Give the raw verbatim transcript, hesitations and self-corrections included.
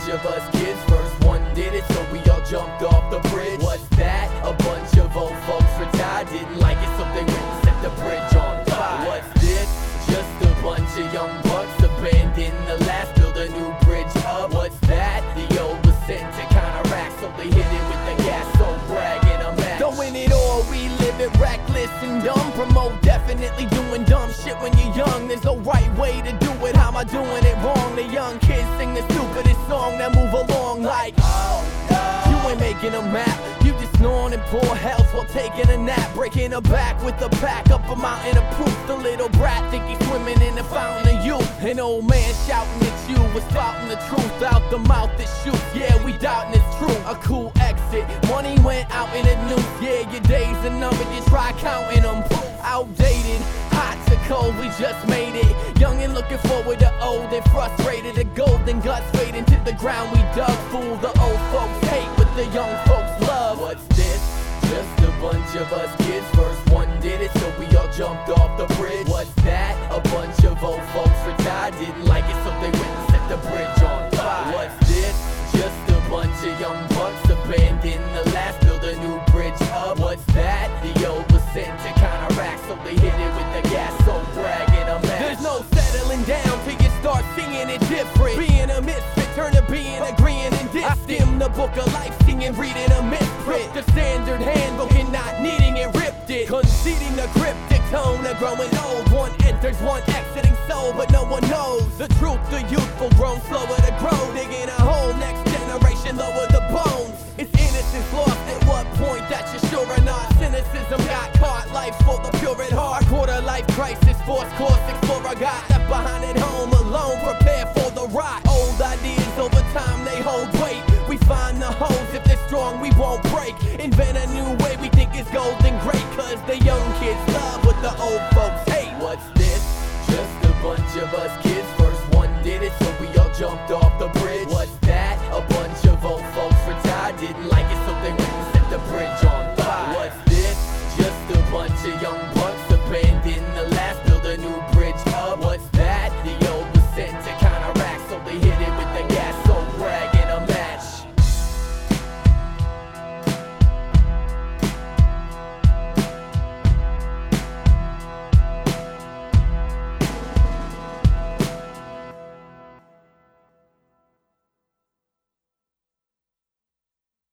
of us kids, first one did it, so we all jumped off the bridge. What's that? A bunch of old folks retired, didn't like it, so they went and set the bridge on fire. What's this? Just a bunch of young bucks abandoned the last, build a new bridge up. What's that? The old was sent to counteract, so they hit it with the gas, so bragging a match. Throwing it all, we live it reckless and dumb. Promote definitely doing dumb shit when you're young. There's no right way to do it, how am I doing it wrong? The young kids sing the stupidest song that move along like, oh no. You ain't making a map, you just snoring in poor health while taking a nap. Breaking her back with a pack up a mountain of proof. The little brat think he's swimming in the fountain of youth. An old man shouting at you was spouting the truth out the mouth that shoots. Yeah, we doubting it's true. A cool exit, money went out in the news. Yeah, your days are numbered, you try counting them. Outdated, hot to cold, we just made it. Young and looking forward to old and frustrated. The golden guts fading to the ground we dug. Fool the old folks hate, but the young folks love. What's this? Just a bunch of us kids, first one did it, so we all jumped off the bridge. What's that? A bunch of old folks retired, didn't like it, so they went and set the bridge on fire. What's this? Just a bunch of young bucks abandoned the last, build a new bridge up. What's that? The old was sent to counteract, so they hit it with the gas, so bragging a match. There's no settling down till you start seeing it different. Being a misfit, turn to being agreeing and distant. I skim the book of life, singing, reading a misprint. The standard handbook and not needing it, ripped it. Conceding the cryptic tone of growing old. One enters, one exiting soul, but no one knows the truth. The youthful grown slower to grow, digging a hole. Next generation lower the bones. It's innocence lost at what point that you're sure or not. Cynicism got caught, life's for the pure at heart. Quarter life crisis, force course explorer got left behind at home alone, prepare for the rot. Old ideas over time they hold weight. We find the holes, if they're strong we won't break. Invent a new way we think is golden great, cause the young kids love what the old folks hate. What's this? Just a bunch of us kids, first one did it, so we all jumped off